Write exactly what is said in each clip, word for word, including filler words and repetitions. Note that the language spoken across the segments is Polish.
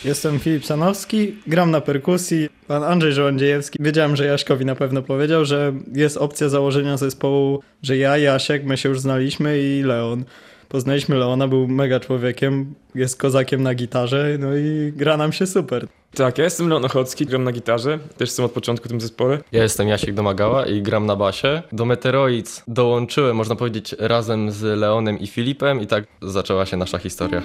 Jestem Filip Sanowski, gram na perkusji. Pan Andrzej Żołędziejewski. Wiedziałem, że Jaśkowi na pewno powiedział, że jest opcja założenia zespołu, że ja, Jasiek, my się już znaliśmy i Leon. Poznaliśmy Leona, był mega człowiekiem, jest kozakiem na gitarze, no i gra nam się super. Tak, ja jestem Leon Ochocki, gram na gitarze, też jestem od początku w tym zespole. Ja jestem Jasiek Domagała i gram na basie. Do Meteoroids dołączyłem, można powiedzieć, razem z Leonem i Filipem i tak zaczęła się nasza historia.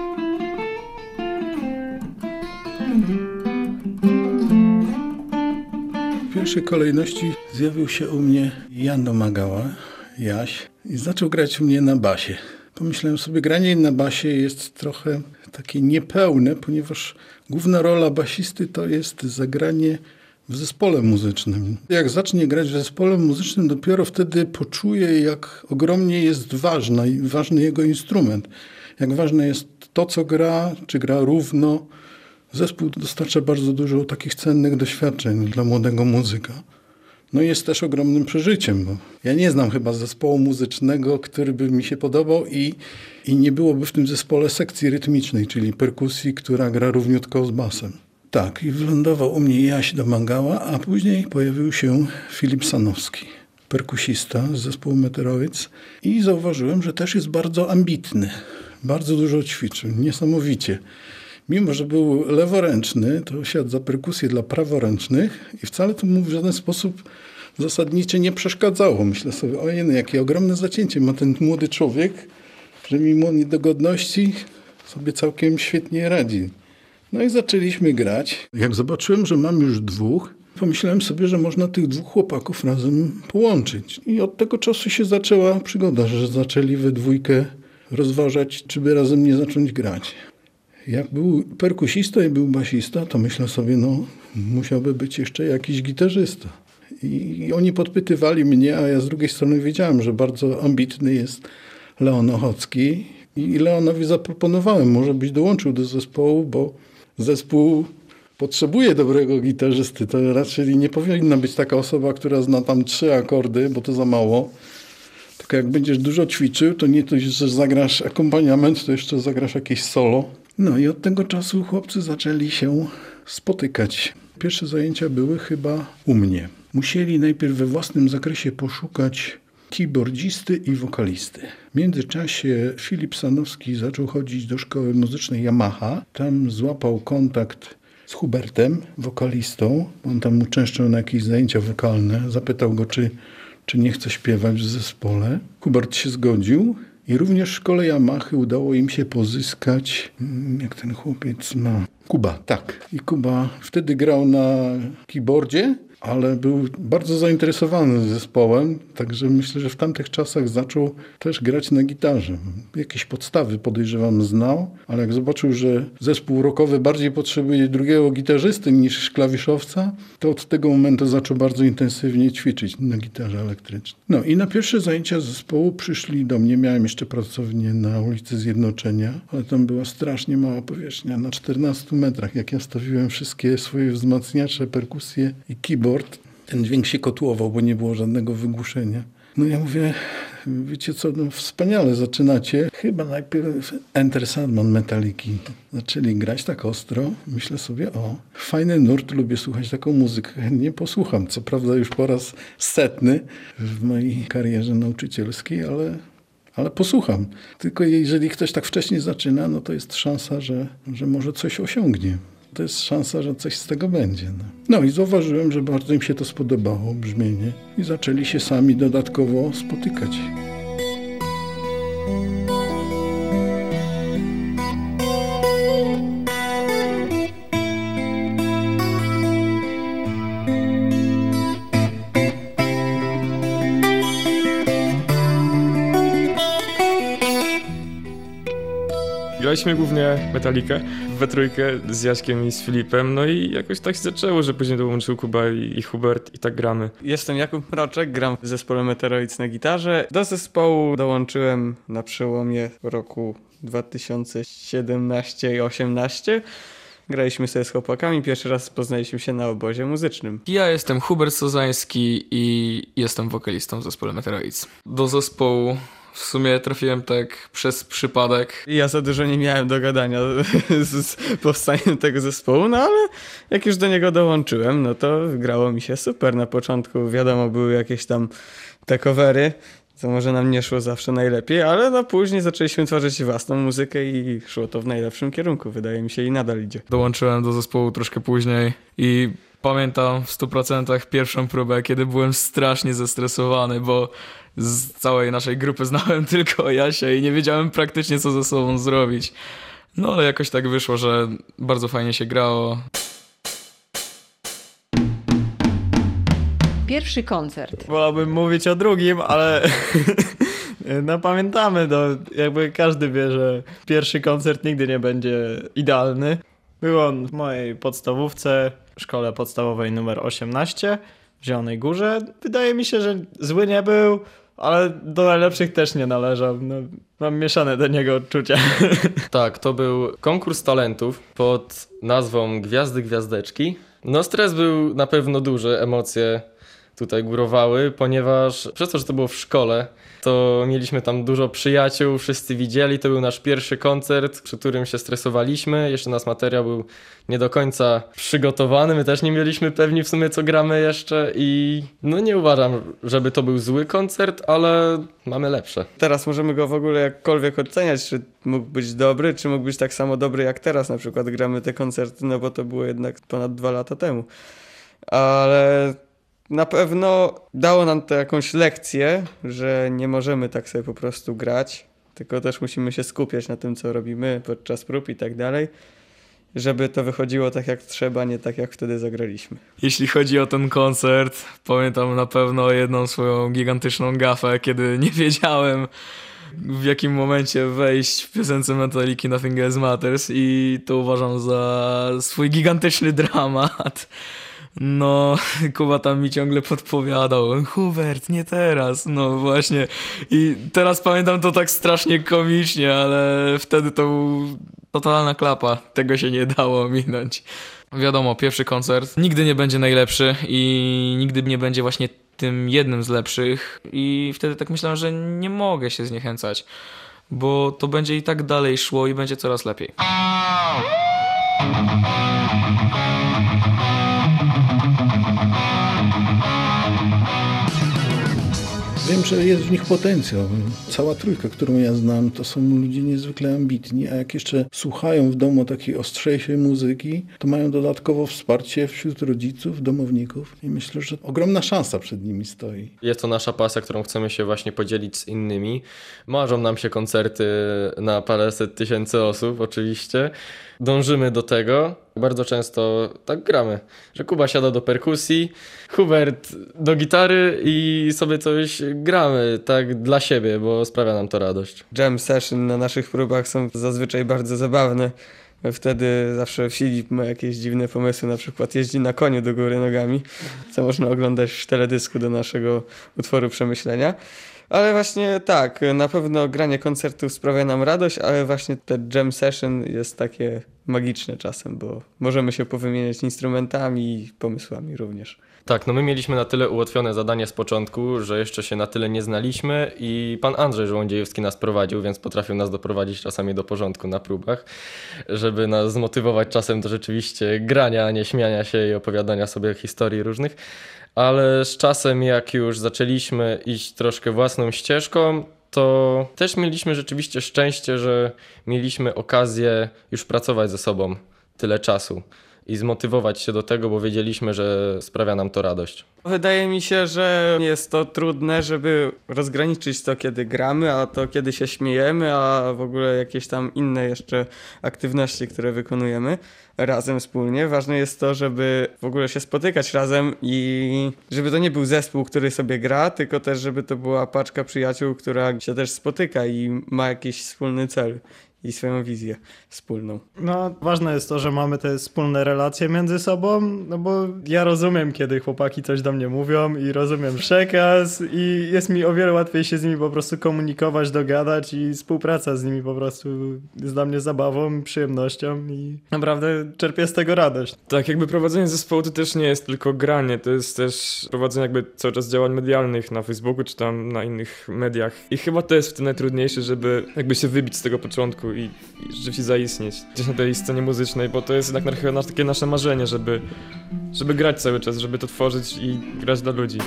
W pierwszej kolejności zjawił się u mnie Jan Domagała, Jaś, i zaczął grać u mnie na basie. Pomyślałem sobie, granie na basie jest trochę takie niepełne, ponieważ główna rola basisty to jest zagranie w zespole muzycznym. Jak zacznie grać w zespole muzycznym, dopiero wtedy poczuje, jak ogromnie jest ważna i ważny jego instrument. Jak ważne jest to, co gra, czy gra równo. Zespół dostarcza bardzo dużo takich cennych doświadczeń dla młodego muzyka. No i jest też ogromnym przeżyciem, bo ja nie znam chyba zespołu muzycznego, który by mi się podobał i, i nie byłoby w tym zespole sekcji rytmicznej, czyli perkusji, która gra równiutko z basem. Tak, i wylądował u mnie Jaś Domagała, a później pojawił się Filip Sanowski, perkusista z zespołu Meteoroids, i zauważyłem, że też jest bardzo ambitny, bardzo dużo ćwiczył, niesamowicie. Mimo że był leworęczny, to siadł za perkusję dla praworęcznych i wcale to mu w żaden sposób zasadniczy nie przeszkadzało. Myślę sobie, ojej, jakie ogromne zacięcie ma ten młody człowiek, że mimo niedogodności sobie całkiem świetnie radzi. No i zaczęliśmy grać. Jak zobaczyłem, że mam już dwóch, pomyślałem sobie, że można tych dwóch chłopaków razem połączyć. I od tego czasu się zaczęła przygoda, że zaczęli we dwójkę rozważać, czy by razem nie zacząć grać. Jak był perkusista i był basista, to myślę sobie, no musiałby być jeszcze jakiś gitarzysta. I oni podpytywali mnie, a ja z drugiej strony wiedziałem, że bardzo ambitny jest Leon Ochocki. I Leonowi zaproponowałem, może byś dołączył do zespołu, bo zespół potrzebuje dobrego gitarzysty. To raczej nie powinna być taka osoba, która zna tam trzy akordy, bo to za mało. Tylko jak będziesz dużo ćwiczył, to nie to, że zagrasz akompaniament, to jeszcze zagrasz jakieś solo. No i od tego czasu chłopcy zaczęli się spotykać. Pierwsze zajęcia były chyba u mnie. Musieli najpierw we własnym zakresie poszukać keyboardzisty i wokalisty. W międzyczasie Filip Sanowski zaczął chodzić do szkoły muzycznej Yamaha. Tam złapał kontakt z Hubertem, wokalistą. On tam uczęszczał na jakieś zajęcia wokalne. Zapytał go, czy, czy nie chce śpiewać w zespole. Hubert się zgodził. I również w szkole Yamahy udało im się pozyskać, jak ten chłopiec ma, Kuba, tak. I Kuba wtedy grał na keyboardzie, ale był bardzo zainteresowany zespołem, także myślę, że w tamtych czasach zaczął też grać na gitarze. Jakieś podstawy, podejrzewam, znał, ale jak zobaczył, że zespół rockowy bardziej potrzebuje drugiego gitarzysty niż klawiszowca, to od tego momentu zaczął bardzo intensywnie ćwiczyć na gitarze elektrycznej. No i na pierwsze zajęcia zespołu przyszli do mnie. Miałem jeszcze pracownię na ulicy Zjednoczenia, ale tam była strasznie mała powierzchnia, na czternastu metrach. Jak ja stawiłem wszystkie swoje wzmacniacze, perkusje i keyboard, ten dźwięk się kotłował, bo nie było żadnego wygłuszenia. No ja mówię, wiecie co, no wspaniale zaczynacie. Chyba najpierw Enter Sandman Metaliki. Zaczęli grać tak ostro. Myślę sobie, o, fajny nurt, lubię słuchać taką muzykę. Chętnie posłucham. Co prawda już po raz setny w mojej karierze nauczycielskiej, ale, ale posłucham. Tylko jeżeli ktoś tak wcześnie zaczyna, no to jest szansa, że, że może coś osiągnie. To jest szansa, że coś z tego będzie. No. no i zauważyłem, że bardzo im się to spodobało, brzmienie. I zaczęli się sami dodatkowo spotykać. Graliśmy głównie Metalikę we trójkę z Jaśkiem i z Filipem, no i jakoś tak się zaczęło, że później dołączył Kuba i, i Hubert i tak gramy. Jestem Jakub Mroczek, gram w zespole Meteoroids na gitarze. Do zespołu dołączyłem na przełomie roku dwa tysiące siedemnaście i osiemnaście. Graliśmy sobie z chłopakami, pierwszy raz poznaliśmy się na obozie muzycznym. Ja jestem Hubert Sozański i jestem wokalistą w zespole Meteoroids. Do zespołu W sumie trafiłem tak przez przypadek. Ja za dużo nie miałem do gadania z, z powstaniem tego zespołu, no ale jak już do niego dołączyłem, no to grało mi się super. Na początku wiadomo, były jakieś tam te covery, co może nam nie szło zawsze najlepiej, ale no później zaczęliśmy tworzyć własną muzykę i szło to w najlepszym kierunku, wydaje mi się, i nadal idzie. Dołączyłem do zespołu troszkę później i pamiętam w stu procentach pierwszą próbę, kiedy byłem strasznie zestresowany, bo z całej naszej grupy znałem tylko Jasia i nie wiedziałem praktycznie, co ze sobą zrobić. No ale jakoś tak wyszło, że bardzo fajnie się grało. Pierwszy koncert. Wolałbym mówić o drugim, ale no pamiętamy, no, jakby każdy wie, że pierwszy koncert nigdy nie będzie idealny. Był on w mojej podstawówce, w szkole podstawowej numer osiemnaście w Zielonej Górze. Wydaje mi się, że zły nie był, ale do najlepszych też nie należał. No, mam mieszane do niego odczucia. Tak, to był konkurs talentów pod nazwą Gwiazdy Gwiazdeczki. No stres był na pewno duży, emocje tutaj górowały, ponieważ przez to, że to było w szkole, to mieliśmy tam dużo przyjaciół, wszyscy widzieli, to był nasz pierwszy koncert, przy którym się stresowaliśmy, jeszcze nasz materiał był nie do końca przygotowany, my też nie mieliśmy pewni w sumie, co gramy jeszcze i no nie uważam, żeby to był zły koncert, ale mamy lepsze. Teraz możemy go w ogóle jakkolwiek oceniać, czy mógł być dobry, czy mógł być tak samo dobry jak teraz, na przykład gramy te koncerty, no bo to było jednak ponad dwa lata temu. Ale na pewno dało nam to jakąś lekcję, że nie możemy tak sobie po prostu grać, tylko też musimy się skupiać na tym, co robimy podczas prób i tak dalej, żeby to wychodziło tak jak trzeba, nie tak jak wtedy zagraliśmy. Jeśli chodzi o ten koncert, pamiętam na pewno jedną swoją gigantyczną gafę, kiedy nie wiedziałem, w jakim momencie wejść w piosence Metaliki Nothing Else Matters i to uważam za swój gigantyczny dramat. No, Kuba tam mi ciągle podpowiadał, Hubert, nie teraz, no właśnie. I teraz pamiętam to tak strasznie komicznie, ale wtedy to był totalna klapa, tego się nie dało minąć. Wiadomo, pierwszy koncert nigdy nie będzie najlepszy i nigdy nie będzie właśnie tym jednym z lepszych i wtedy tak myślałem, że nie mogę się zniechęcać, bo to będzie i tak dalej szło i będzie coraz lepiej. Wiem, że jest w nich potencjał. Cała trójka, którą ja znam, to są ludzie niezwykle ambitni, a jak jeszcze słuchają w domu takiej ostrzejszej muzyki, to mają dodatkowo wsparcie wśród rodziców, domowników i myślę, że ogromna szansa przed nimi stoi. Jest to nasza pasja, którą chcemy się właśnie podzielić z innymi. Marzą nam się koncerty na paręset tysięcy osób oczywiście. Dążymy do tego. Bardzo często tak gramy, że Kuba siada do perkusji, Hubert do gitary i sobie coś gramy tak dla siebie, bo sprawia nam to radość. Jam session na naszych próbach są zazwyczaj bardzo zabawne. Wtedy zawsze Filip ma jakieś dziwne pomysły, na przykład jeździ na koniu do góry nogami, co można oglądać w teledysku do naszego utworu Przemyślenia. Ale właśnie tak, na pewno granie koncertów sprawia nam radość, ale właśnie te jam session jest takie magiczne czasem, bo możemy się powymieniać instrumentami i pomysłami również. Tak, no my mieliśmy na tyle ułatwione zadanie z początku, że jeszcze się na tyle nie znaliśmy i pan Andrzej Żołądziejewski nas prowadził, więc potrafił nas doprowadzić czasami do porządku na próbach, żeby nas zmotywować czasem do rzeczywiście grania, a nie śmiania się i opowiadania sobie historii różnych. Ale z czasem, jak już zaczęliśmy iść troszkę własną ścieżką, to też mieliśmy rzeczywiście szczęście, że mieliśmy okazję już pracować ze sobą tyle czasu i zmotywować się do tego, bo wiedzieliśmy, że sprawia nam to radość. Wydaje mi się, że jest to trudne, żeby rozgraniczyć to, kiedy gramy, a to, kiedy się śmiejemy, a w ogóle jakieś tam inne jeszcze aktywności, które wykonujemy razem wspólnie. Ważne jest to, żeby w ogóle się spotykać razem i żeby to nie był zespół, który sobie gra, tylko też, żeby to była paczka przyjaciół, która się też spotyka i ma jakiś wspólny cel. i swoją wizję wspólną. No, ważne jest to, że mamy te wspólne relacje między sobą, no bo ja rozumiem, kiedy chłopaki coś do mnie mówią i rozumiem przekaz i jest mi o wiele łatwiej się z nimi po prostu komunikować, dogadać i współpraca z nimi po prostu jest dla mnie zabawą, przyjemnością i naprawdę czerpię z tego radość. Tak, jakby prowadzenie zespołu to też nie jest tylko granie, to jest też prowadzenie jakby cały czas działań medialnych na Facebooku czy tam na innych mediach. I chyba to jest w tym najtrudniejsze, żeby jakby się wybić z tego początku i, i rzeczywiście zaistnieć gdzieś na tej scenie muzycznej, bo to jest jednak chyba nasz- takie nasze marzenie, żeby, żeby grać cały czas, żeby to tworzyć i grać dla ludzi.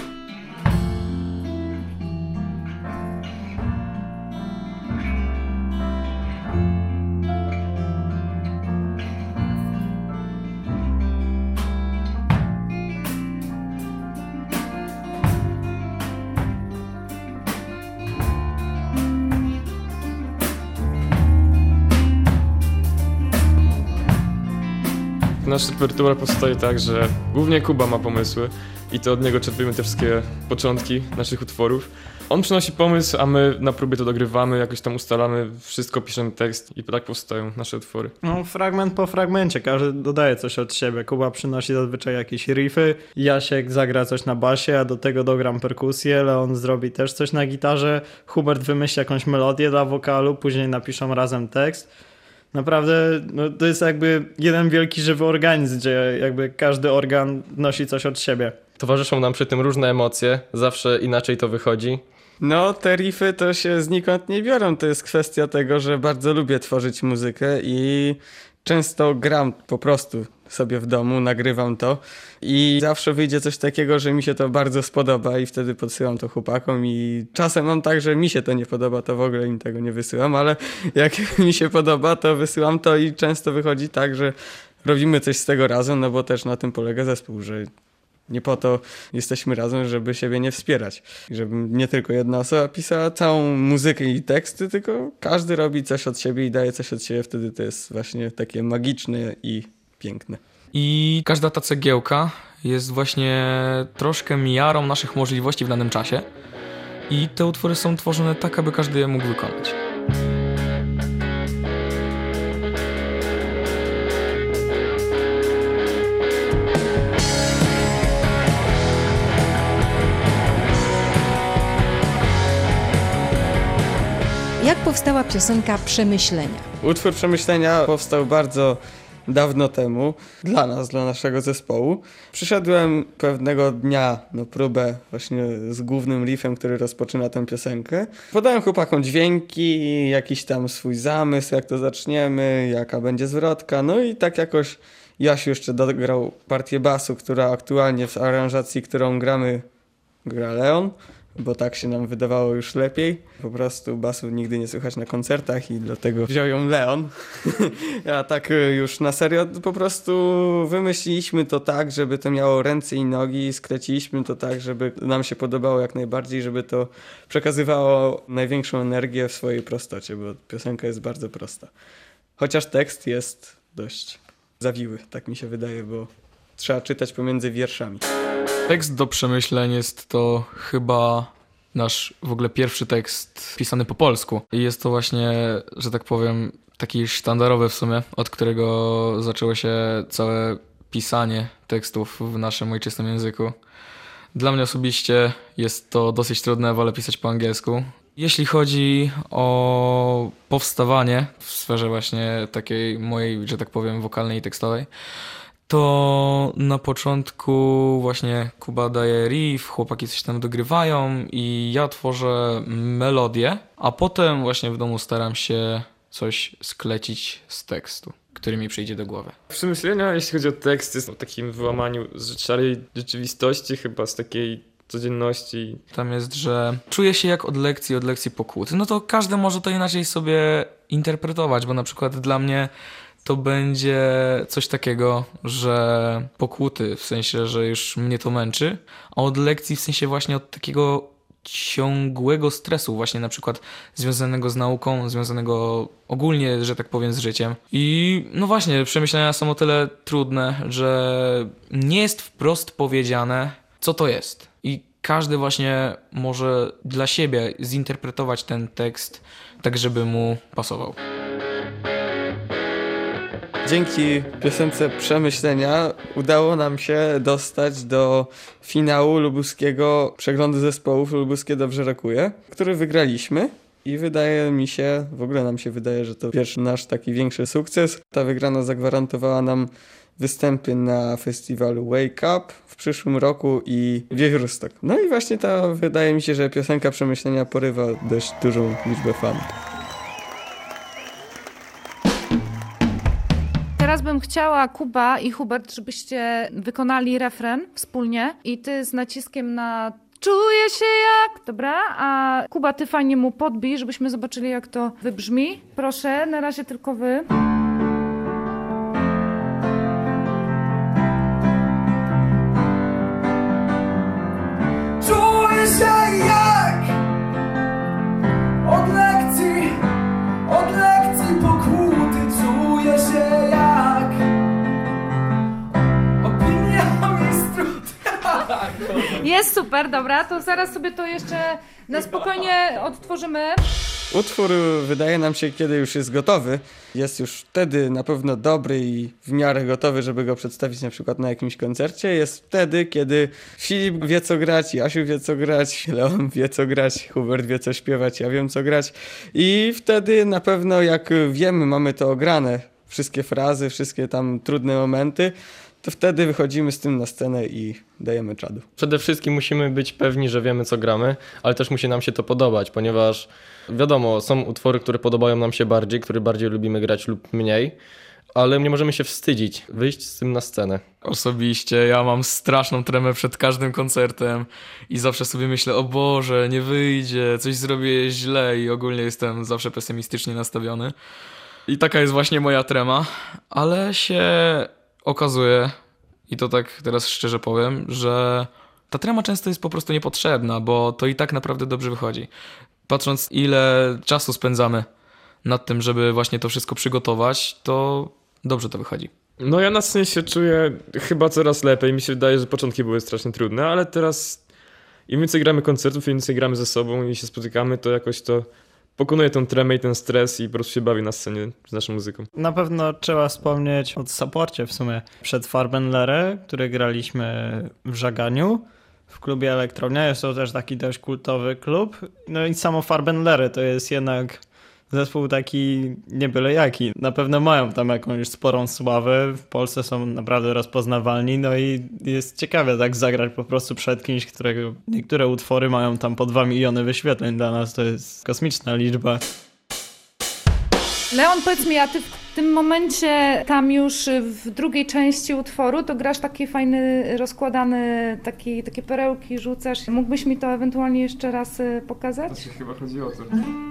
Nasz repertuar powstaje tak, że głównie Kuba ma pomysły i to od niego czerpiemy te wszystkie początki naszych utworów. On przynosi pomysł, a my na próbie to dogrywamy, jakoś tam ustalamy, wszystko piszemy tekst i tak powstają nasze utwory. No, fragment po fragmencie, każdy dodaje coś od siebie. Kuba przynosi zazwyczaj jakieś riffy, Jasiek zagra coś na basie, a do tego dogram perkusję, Leon zrobi też coś na gitarze, Hubert wymyśli jakąś melodię dla wokalu, później napiszą razem tekst. Naprawdę no, to jest jakby jeden wielki żywy organizm, gdzie jakby każdy organ wnosi coś od siebie. Towarzyszą nam przy tym różne emocje, zawsze inaczej to wychodzi. No, te riffy to się znikąd nie biorą. To jest kwestia tego, że bardzo lubię tworzyć muzykę i często gram po prostu sobie w domu, nagrywam to i zawsze wyjdzie coś takiego, że mi się to bardzo spodoba i wtedy podsyłam to chłopakom i czasem mam tak, że mi się to nie podoba, to w ogóle im tego nie wysyłam, ale jak mi się podoba, to wysyłam to i często wychodzi tak, że robimy coś z tego razem, no bo też na tym polega zespół, że nie po to jesteśmy razem, żeby siebie nie wspierać. I żeby nie tylko jedna osoba pisała całą muzykę i teksty, tylko każdy robi coś od siebie i daje coś od siebie. Wtedy to jest właśnie takie magiczne i piękne. I każda ta cegiełka jest właśnie troszkę miarą naszych możliwości w danym czasie. I te utwory są tworzone tak, aby każdy je mógł wykonać. Jak powstała piosenka Przemyślenia? Utwór Przemyślenia powstał bardzo dawno temu dla nas, dla naszego zespołu. Przyszedłem pewnego dnia na próbę właśnie z głównym riffem, który rozpoczyna tę piosenkę. Podałem chłopakom dźwięki, jakiś tam swój zamysł, jak to zaczniemy, jaka będzie zwrotka. No i tak jakoś Jasiu jeszcze dograł partię basu, która aktualnie w aranżacji, którą gramy, gra Leon, bo tak się nam wydawało już lepiej. Po prostu basu nigdy nie słychać na koncertach i dlatego wziął ją Leon. A tak już na serio po prostu wymyśliliśmy to tak, żeby to miało ręce i nogi, skleciliśmy to tak, żeby nam się podobało jak najbardziej, żeby to przekazywało największą energię w swojej prostocie, bo piosenka jest bardzo prosta. Chociaż tekst jest dość zawiły, tak mi się wydaje, bo trzeba czytać pomiędzy wierszami. Tekst do przemyśleń jest to chyba nasz w ogóle pierwszy tekst pisany po polsku. I jest to właśnie, że tak powiem, taki sztandarowy w sumie, od którego zaczęło się całe pisanie tekstów w naszym ojczystym języku. Dla mnie osobiście jest to dosyć trudne, wolę pisać po angielsku. Jeśli chodzi o powstawanie w sferze właśnie takiej mojej, że tak powiem, wokalnej i tekstowej, to na początku właśnie Kuba daje riff, chłopaki coś tam dogrywają i ja tworzę melodię, a potem właśnie w domu staram się coś sklecić z tekstu, który mi przyjdzie do głowy. Przemyślenia, jeśli chodzi o tekst, jest o takim wyłamaniu z szarej rzeczywistości, chyba z takiej codzienności. Tam jest, że czuję się jak od lekcji, od lekcji pokut. No to każdy może to inaczej sobie interpretować, bo na przykład dla mnie to będzie coś takiego, że pokłuty, w sensie, że już mnie to męczy, a od lekcji w sensie właśnie od takiego ciągłego stresu, właśnie na przykład związanego z nauką, związanego ogólnie, że tak powiem, z życiem. I no właśnie, przemyślenia są o tyle trudne, że nie jest wprost powiedziane, co to jest. I każdy właśnie może dla siebie zinterpretować ten tekst tak, żeby mu pasował. Dzięki piosence Przemyślenia udało nam się dostać do finału lubuskiego przeglądu zespołów Lubuskie Dobrze Rokuje, który wygraliśmy. I wydaje mi się, w ogóle nam się wydaje, że to pierwszy nasz taki większy sukces. Ta wygrana zagwarantowała nam występy na festiwalu Wake Up w przyszłym roku i Wiewiórostok. No i właśnie ta, wydaje mi się, że piosenka Przemyślenia porywa dość dużą liczbę fanów. Teraz bym chciała, Kuba i Hubert, żebyście wykonali refren wspólnie i ty z naciskiem na czuję się jak, dobra? A Kuba, ty fajnie mu podbij, żebyśmy zobaczyli, jak to wybrzmi. Proszę, na razie tylko wy. Czuję się jak od lekcji, od lekcji pokłuty. Czuję się jak opinia mistrów. Jest super, dobra, to zaraz sobie to jeszcze na spokojnie odtworzymy. Utwór wydaje nam się, kiedy już jest gotowy, jest już wtedy na pewno dobry i w miarę gotowy, żeby go przedstawić na przykład na jakimś koncercie. Jest wtedy, kiedy Filip wie co grać, Jasiu wie co grać, Leon wie co grać, Hubert wie co śpiewać, ja wiem co grać. I wtedy na pewno jak wiemy, mamy to ograne, wszystkie frazy, wszystkie tam trudne momenty, to wtedy wychodzimy z tym na scenę i dajemy czadu. Przede wszystkim musimy być pewni, że wiemy co gramy, ale też musi nam się to podobać, ponieważ wiadomo, są utwory, które podobają nam się bardziej, które bardziej lubimy grać lub mniej, ale nie możemy się wstydzić wyjść z tym na scenę. Osobiście ja mam straszną tremę przed każdym koncertem i zawsze sobie myślę, o Boże, nie wyjdzie, coś zrobię źle i ogólnie jestem zawsze pesymistycznie nastawiony. I taka jest właśnie moja trema, ale się okazuje, i to tak teraz szczerze powiem, że ta trema często jest po prostu niepotrzebna, bo to i tak naprawdę dobrze wychodzi. Patrząc, ile czasu spędzamy nad tym, żeby właśnie to wszystko przygotować, to dobrze to wychodzi. No ja na scenie się czuję chyba coraz lepiej. Mi się wydaje, że początki były strasznie trudne, ale teraz im więcej gramy koncertów, im więcej gramy ze sobą i się spotykamy, to jakoś to pokonuje tą tremę i ten stres i po prostu się bawi na scenie z naszą muzyką. Na pewno trzeba wspomnieć o supporcie w sumie. Przed Farbenlere, który graliśmy w Żaganiu, w klubie Elektrownia. Jest to też taki dość kultowy klub. No i samo Farbenlere to jest jednak zespół taki nie byle jaki. Na pewno mają tam jakąś sporą sławę. W Polsce są naprawdę rozpoznawalni. No i jest ciekawe tak zagrać po prostu przed kimś, którego niektóre utwory mają tam po dwa miliony wyświetleń. Dla nas to jest kosmiczna liczba. Leon, powiedz mi, a ty w tym momencie tam już w drugiej części utworu to grasz taki fajny, rozkładany, taki, takie perełki rzucasz. Mógłbyś mi to ewentualnie jeszcze raz y, pokazać? To się chyba chodzi o to.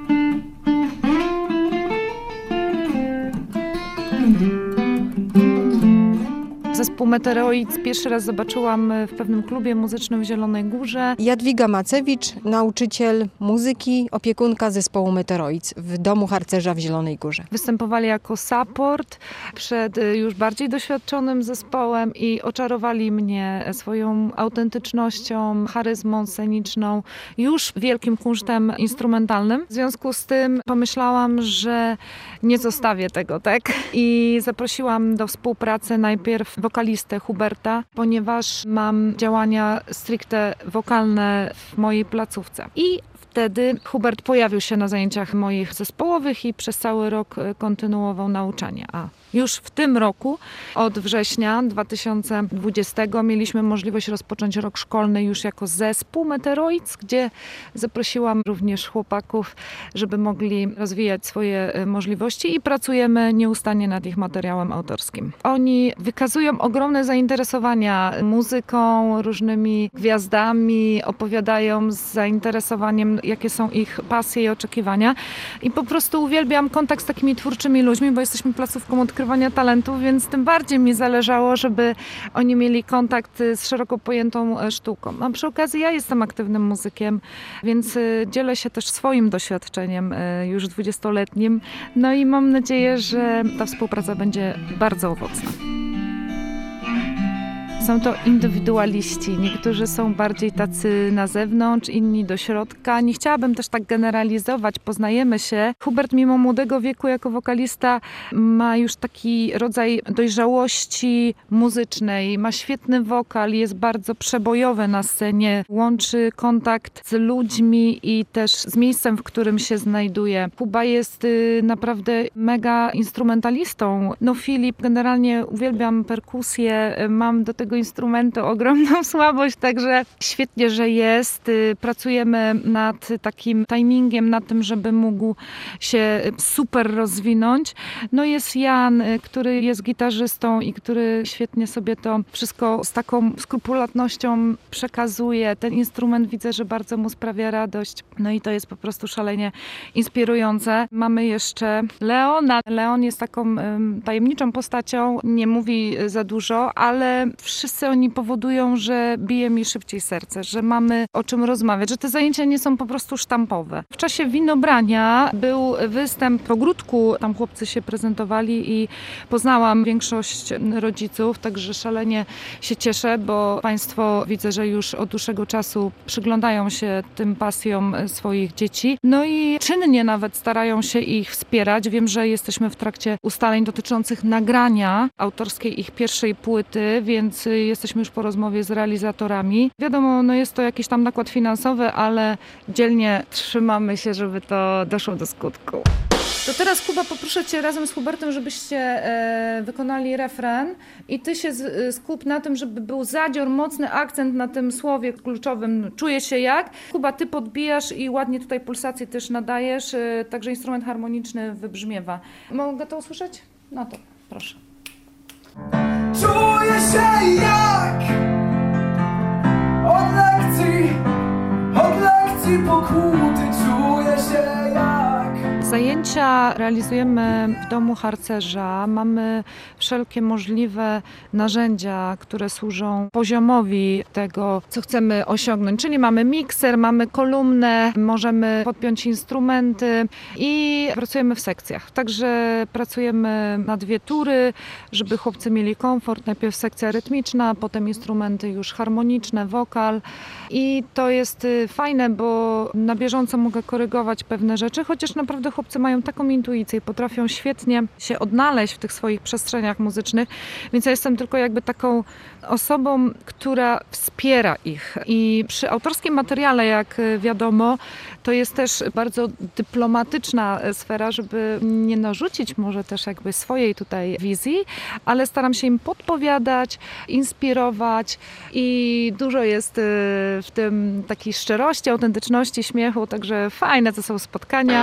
Zespół Meteoroid pierwszy raz zobaczyłam w pewnym klubie muzycznym w Zielonej Górze. Jadwiga Macewicz, nauczyciel muzyki, opiekunka zespołu Meteoroid w Domu Harcerza w Zielonej Górze. Występowali jako support przed już bardziej doświadczonym zespołem i oczarowali mnie swoją autentycznością, charyzmą sceniczną, już wielkim kunsztem instrumentalnym. W związku z tym pomyślałam, że nie zostawię tego, tak? I zaprosiłam do współpracy najpierw wokalistę Huberta, ponieważ mam działania stricte wokalne w mojej placówce. I wtedy Hubert pojawił się na zajęciach moich zespołowych i przez cały rok kontynuował nauczanie. A już w tym roku, od września dwa tysiące dwudziestego, mieliśmy możliwość rozpocząć rok szkolny już jako zespół Meteoroids, gdzie zaprosiłam również chłopaków, żeby mogli rozwijać swoje możliwości i pracujemy nieustannie nad ich materiałem autorskim. Oni wykazują ogromne zainteresowania muzyką, różnymi gwiazdami, opowiadają z zainteresowaniem, jakie są ich pasje i oczekiwania. I po prostu uwielbiam kontakt z takimi twórczymi ludźmi, bo jesteśmy placówką odkrywania talentów, więc tym bardziej mi zależało, żeby oni mieli kontakt z szeroko pojętą sztuką. A przy okazji ja jestem aktywnym muzykiem, więc dzielę się też swoim doświadczeniem już dwudziestoletnim. No i mam nadzieję, że ta współpraca będzie bardzo owocna. Są to indywidualiści. Niektórzy są bardziej tacy na zewnątrz, inni do środka. Nie chciałabym też tak generalizować, poznajemy się. Hubert mimo młodego wieku jako wokalista ma już taki rodzaj dojrzałości muzycznej. Ma świetny wokal, jest bardzo przebojowy na scenie. Łączy kontakt z ludźmi i też z miejscem, w którym się znajduje. Kuba jest y, naprawdę mega instrumentalistą. No Filip, generalnie uwielbiam perkusję, mam do tego instrumentu ogromną słabość, także świetnie, że jest. Y, pracujemy nad takim timingiem, nad tym, żeby mógł się super rozwinąć. No jest Jan, y, który jest gitarzystą i który świetnie sobie to wszystko z taką skrupulatnością przekazuje. Ten instrument widzę, że bardzo mu sprawia radość. No i to jest po prostu szalenie inspirujące. Mamy jeszcze Leona. Leon jest taką um, tajemniczą postacią, nie mówi za dużo, ale wszyscy oni powodują, że bije mi szybciej serce, że mamy o czym rozmawiać, że te zajęcia nie są po prostu sztampowe. W czasie winobrania był występ w ogródku, tam chłopcy się prezentowali i poznałam większość rodziców, także szalenie się cieszę, bo Państwo widzę, że już od dłuższego czasu przyglądają się tym pasjom swoich dzieci. No i czynnie nawet starają się ich wspierać. Wiem, że jesteśmy w trakcie ustaleń dotyczących nagrania autorskiej ich pierwszej płyty, więc jesteśmy już po rozmowie z realizatorami. Wiadomo, no jest to jakiś tam nakład finansowy, ale dzielnie trzymamy się, żeby to doszło do skutku. To teraz, Kuba, poproszę Cię razem z Hubertem, żebyście e, wykonali refren i Ty się z, skup na tym, żeby był zadzior, mocny akcent na tym słowie kluczowym. Czuję się jak. Kuba, Ty podbijasz i ładnie tutaj pulsację też nadajesz, e, także instrument harmoniczny wybrzmiewa. Mogę to usłyszeć? No to proszę. Czuję się jak od lekcji, od lekcji pokuty. Czuję się jak. Zajęcia realizujemy w domu harcerza. Mamy wszelkie możliwe narzędzia, które służą poziomowi tego, co chcemy osiągnąć. Czyli mamy mikser, mamy kolumnę, możemy podpiąć instrumenty i pracujemy w sekcjach. Także pracujemy na dwie tury, żeby chłopcy mieli komfort. Najpierw sekcja rytmiczna, potem instrumenty już harmoniczne, wokal. I to jest fajne, bo na bieżąco mogę korygować pewne rzeczy, chociaż naprawdę chłopcy mają taką intuicję i potrafią świetnie się odnaleźć w tych swoich przestrzeniach muzycznych, więc ja jestem tylko jakby taką osobą, która wspiera ich. I przy autorskim materiale, jak wiadomo, to jest też bardzo dyplomatyczna sfera, żeby nie narzucić może też jakby swojej tutaj wizji, ale staram się im podpowiadać, inspirować i dużo jest w tym takiej szczerości, autentyczności, śmiechu, także fajne to są spotkania.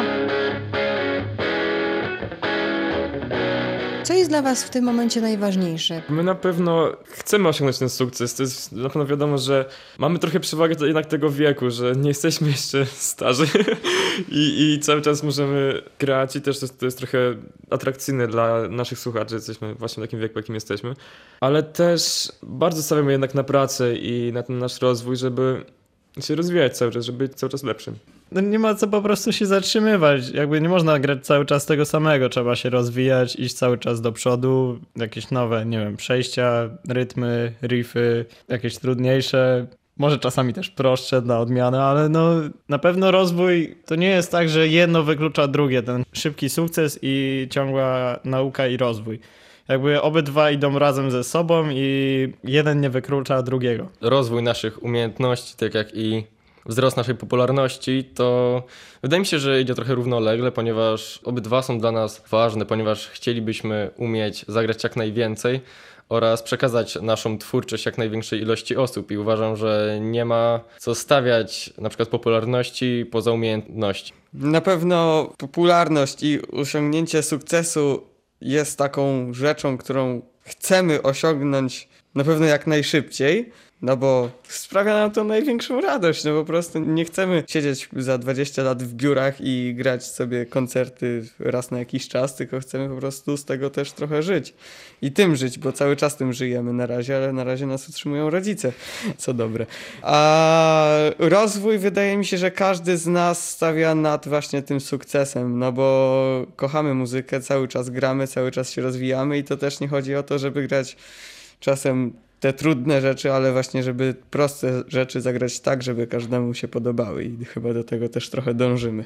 Co jest dla Was w tym momencie najważniejsze? My na pewno chcemy osiągnąć ten sukces. To jest na pewno wiadomo, że mamy trochę przewagę to jednak tego wieku, że nie jesteśmy jeszcze starzy I, i cały czas możemy grać i też to jest, to jest trochę atrakcyjne dla naszych słuchaczy. Jesteśmy właśnie w takim wieku, jakim jesteśmy. Ale też bardzo stawiamy jednak na pracę i na ten nasz rozwój, żeby się rozwijać cały czas, żeby być cały czas lepszym. No nie ma co po prostu się zatrzymywać. Jakby nie można grać cały czas tego samego. Trzeba się rozwijać, iść cały czas do przodu. Jakieś nowe, nie wiem, przejścia, rytmy, riffy, jakieś trudniejsze. Może czasami też prostsze na odmianę, ale no na pewno rozwój to nie jest tak, że jedno wyklucza drugie. Ten szybki sukces i ciągła nauka i rozwój. Jakby obydwa idą razem ze sobą i jeden nie wyklucza drugiego. Rozwój naszych umiejętności, tak jak i wzrost naszej popularności, to wydaje mi się, że idzie trochę równolegle, ponieważ obydwa są dla nas ważne, ponieważ chcielibyśmy umieć zagrać jak najwięcej oraz przekazać naszą twórczość jak największej ilości osób i uważam, że nie ma co stawiać na przykład popularności poza umiejętności. Na pewno popularność i osiągnięcie sukcesu jest taką rzeczą, którą chcemy osiągnąć na pewno jak najszybciej, no bo sprawia nam to największą radość, no po prostu nie chcemy siedzieć za dwadzieścia lat w biurach i grać sobie koncerty raz na jakiś czas, tylko chcemy po prostu z tego też trochę żyć i tym żyć, bo cały czas tym żyjemy na razie, ale na razie nas utrzymują rodzice, co dobre. A rozwój wydaje mi się, że każdy z nas stawia nad właśnie tym sukcesem, no bo kochamy muzykę, cały czas gramy, cały czas się rozwijamy i to też nie chodzi o to, żeby grać czasem te trudne rzeczy, ale właśnie żeby proste rzeczy zagrać tak, żeby każdemu się podobały i chyba do tego też trochę dążymy.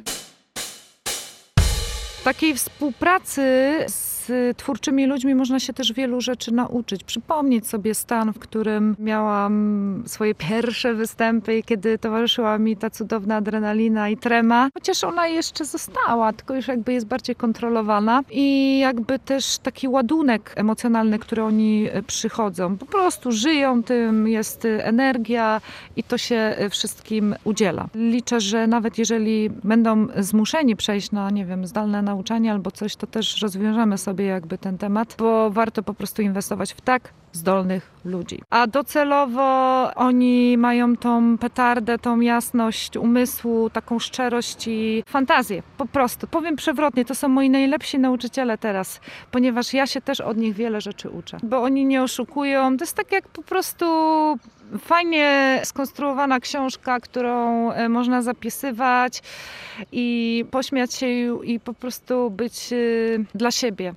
Takiej współpracy z twórczymi ludźmi można się też wielu rzeczy nauczyć. Przypomnieć sobie stan, w którym miałam swoje pierwsze występy i kiedy towarzyszyła mi ta cudowna adrenalina i trema. Chociaż ona jeszcze została, tylko już jakby jest bardziej kontrolowana i jakby też taki ładunek emocjonalny, który oni przychodzą. Po prostu żyją tym, jest energia i to się wszystkim udziela. Liczę, że nawet jeżeli będą zmuszeni przejść na, nie wiem, zdalne nauczanie albo coś, to też rozwiążemy sobie jakby ten temat, bo warto po prostu inwestować w tak zdolnych ludzi. A docelowo oni mają tą petardę, tą jasność umysłu, taką szczerość i fantazję. Po prostu. Powiem przewrotnie, to są moi najlepsi nauczyciele teraz, ponieważ ja się też od nich wiele rzeczy uczę. Bo oni nie oszukują. To jest tak jak po prostu fajnie skonstruowana książka, którą można zapisywać i pośmiać się i po prostu być dla siebie.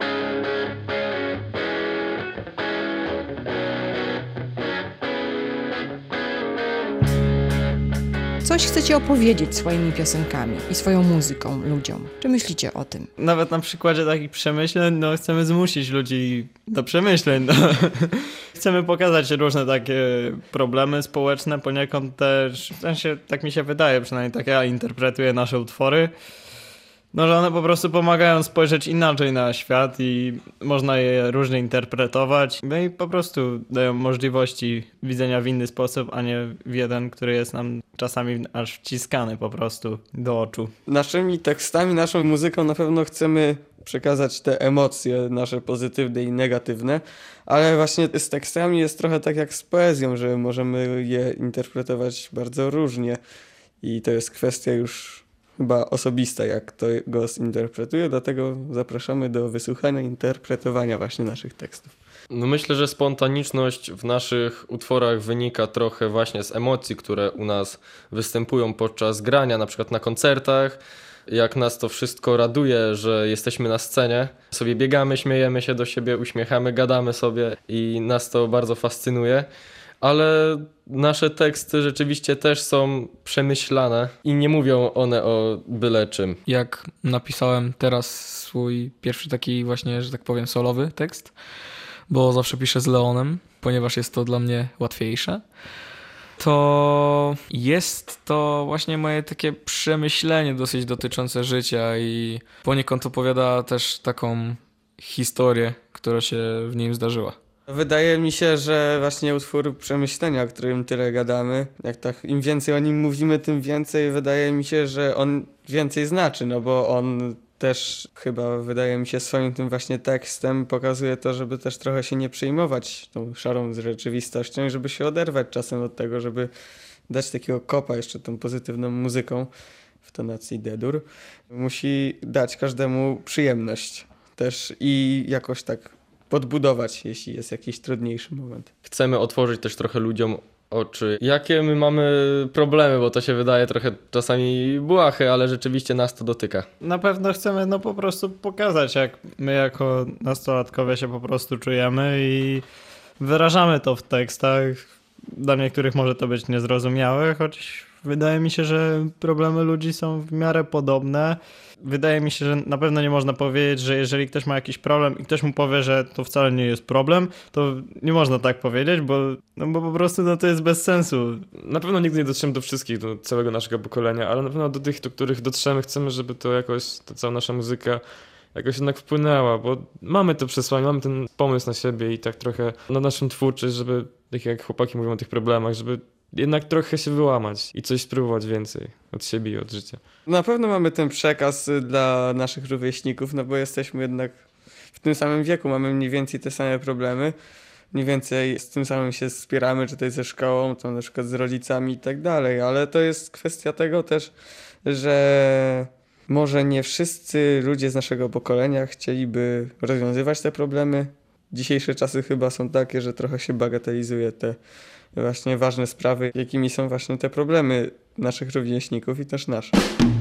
Coś chcecie opowiedzieć swoimi piosenkami i swoją muzyką ludziom. Czy myślicie o tym? Nawet na przykładzie takich przemyśleń, no chcemy zmusić ludzi do przemyśleń. No. Chcemy pokazać różne takie problemy społeczne, poniekąd też, w sensie tak mi się wydaje, przynajmniej tak ja interpretuję nasze utwory, no że one po prostu pomagają spojrzeć inaczej na świat i można je różnie interpretować. No i po prostu dają możliwości widzenia w inny sposób, a nie w jeden, który jest nam czasami aż wciskany po prostu do oczu. Naszymi tekstami, naszą muzyką na pewno chcemy przekazać te emocje nasze pozytywne i negatywne, ale właśnie z tekstami jest trochę tak jak z poezją, że możemy je interpretować bardzo różnie i to jest kwestia już chyba osobista, jak to go zinterpretuje, dlatego zapraszamy do wysłuchania i interpretowania właśnie naszych tekstów. No myślę, że spontaniczność w naszych utworach wynika trochę właśnie z emocji, które u nas występują podczas grania, na przykład na koncertach. Jak nas to wszystko raduje, że jesteśmy na scenie, sobie biegamy, śmiejemy się do siebie, uśmiechamy, gadamy sobie i nas to bardzo fascynuje. Ale nasze teksty rzeczywiście też są przemyślane i nie mówią one o byle czym. Jak napisałem teraz swój pierwszy taki właśnie, że tak powiem, solowy tekst, bo zawsze piszę z Leonem, ponieważ jest to dla mnie łatwiejsze, to jest to właśnie moje takie przemyślenie dosyć dotyczące życia i poniekąd opowiada też taką historię, która się w nim zdarzyła. Wydaje mi się, że właśnie utwór przemyślenia, o którym tyle gadamy, jak tak im więcej o nim mówimy, tym więcej wydaje mi się, że on więcej znaczy, no bo on też chyba, wydaje mi się, swoim tym właśnie tekstem pokazuje to, żeby też trochę się nie przejmować tą szarą rzeczywistością i żeby się oderwać czasem od tego, żeby dać takiego kopa jeszcze tą pozytywną muzyką w tonacji D-dur. Musi dać każdemu przyjemność też i jakoś tak podbudować, jeśli jest jakiś trudniejszy moment. Chcemy otworzyć też trochę ludziom oczy, jakie my mamy problemy, bo to się wydaje trochę czasami błahe, ale rzeczywiście nas to dotyka. Na pewno chcemy no po prostu pokazać, jak my jako nastolatkowie się po prostu czujemy i wyrażamy to w tekstach. Dla niektórych może to być niezrozumiałe, choć wydaje mi się, że problemy ludzi są w miarę podobne. Wydaje mi się, że na pewno nie można powiedzieć, że jeżeli ktoś ma jakiś problem i ktoś mu powie, że to wcale nie jest problem, to nie można tak powiedzieć, bo, no bo po prostu no to jest bez sensu. Na pewno nigdy nie dotrzemy do wszystkich, do całego naszego pokolenia, ale na pewno do tych, do których dotrzemy, chcemy, żeby to jakoś, ta cała nasza muzyka jakoś jednak wpłynęła, bo mamy to przesłanie, mamy ten pomysł na siebie i tak trochę na naszą twórczość, żeby, tak jak chłopaki mówią o tych problemach, żeby jednak trochę się wyłamać i coś spróbować więcej od siebie i od życia. Na pewno mamy ten przekaz dla naszych rówieśników, no bo jesteśmy jednak w tym samym wieku, mamy mniej więcej te same problemy, mniej więcej z tym samym się wspieramy, czy to jest ze szkołą, to na przykład z rodzicami i tak dalej, ale to jest kwestia tego też, że może nie wszyscy ludzie z naszego pokolenia chcieliby rozwiązywać te problemy. Dzisiejsze czasy chyba są takie, że trochę się bagatelizuje te właśnie ważne sprawy, jakimi są właśnie te problemy naszych rówieśników i też nasze.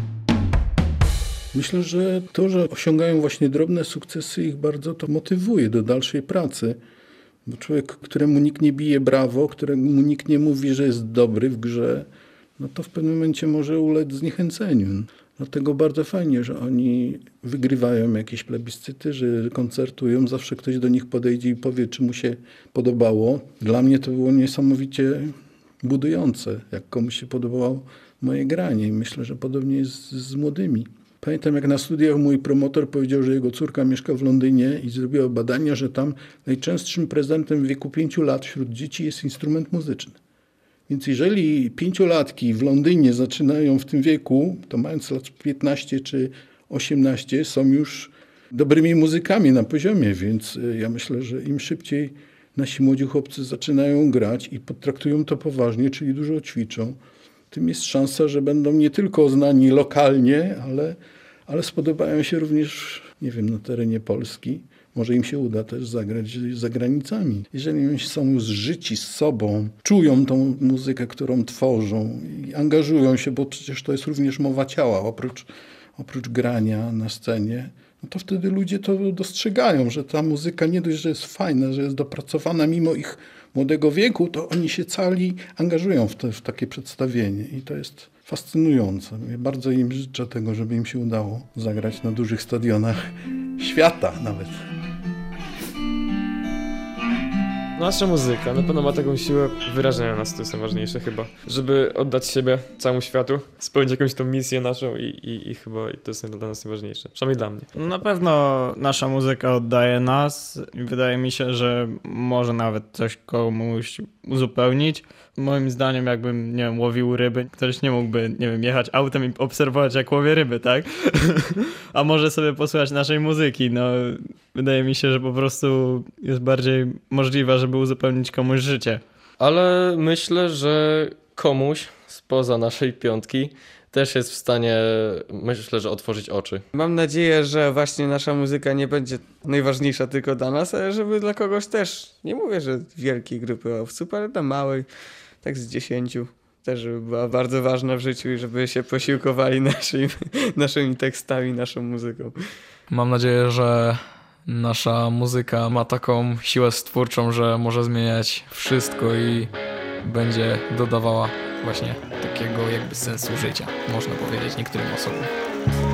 Myślę, że to, że osiągają właśnie drobne sukcesy, ich bardzo to motywuje do dalszej pracy, Bo człowiek, któremu nikt nie bije brawo, któremu nikt nie mówi, że jest dobry w grze, no to w pewnym momencie może ulec zniechęceniu. Dlatego bardzo fajnie, że oni wygrywają jakieś plebiscyty, że koncertują. Zawsze ktoś do nich podejdzie i powie, czy mu się podobało. Dla mnie to było niesamowicie budujące, jak komuś się podobało moje granie. I myślę, że podobnie jest z młodymi. Pamiętam, jak na studiach mój promotor powiedział, że jego córka mieszka w Londynie i zrobiła badania, że tam najczęstszym prezentem w wieku pięciu lat wśród dzieci jest instrument muzyczny. Więc jeżeli pięciolatki w Londynie zaczynają w tym wieku, to mając lat piętnaście czy osiemnaście, są już dobrymi muzykami na poziomie, więc ja myślę, że im szybciej nasi młodzi chłopcy zaczynają grać i potraktują to poważnie, czyli dużo ćwiczą, tym jest szansa, że będą nie tylko znani lokalnie, ale, ale spodobają się również, nie wiem, na terenie Polski. Może im się uda też zagrać za granicami. Jeżeli oni są zżyci z sobą, czują tą muzykę, którą tworzą i angażują się, bo przecież to jest również mowa ciała, oprócz, oprócz grania na scenie, no to wtedy ludzie to dostrzegają, że ta muzyka nie dość, że jest fajna, że jest dopracowana mimo ich młodego wieku, to oni się cali angażują w, te, w takie przedstawienie i to jest fascynujące. Ja bardzo im życzę tego, żeby im się udało zagrać na dużych stadionach świata nawet. Nasza muzyka na pewno ma taką siłę wyrażenia nas, to jest najważniejsze chyba. Żeby oddać siebie całemu światu, spełnić jakąś tą misję naszą i, i, i chyba to jest dla nas najważniejsze. Przynajmniej dla mnie. Na pewno nasza muzyka oddaje nas i wydaje mi się, że może nawet coś komuś uzupełnić. Moim zdaniem, jakbym, nie wiem, łowił ryby, ktoś nie mógłby, nie wiem, jechać autem i obserwować, jak łowię ryby, tak? A może sobie posłuchać naszej muzyki. No, wydaje mi się, że po prostu jest bardziej możliwe, żeby uzupełnić komuś życie. Ale myślę, że komuś spoza naszej piątki też jest w stanie, myślę, że otworzyć oczy. Mam nadzieję, że właśnie nasza muzyka nie będzie najważniejsza tylko dla nas, ale żeby dla kogoś też, nie mówię, że wielkiej grupy osób, ale dla małej, tak z dziesięciu, też żeby była bardzo ważna w życiu i żeby się posiłkowali naszymi, naszymi tekstami, naszą muzyką. Mam nadzieję, że nasza muzyka ma taką siłę stwórczą, że może zmieniać wszystko i będzie dodawała właśnie takiego jakby sensu życia, można powiedzieć niektórym osobom.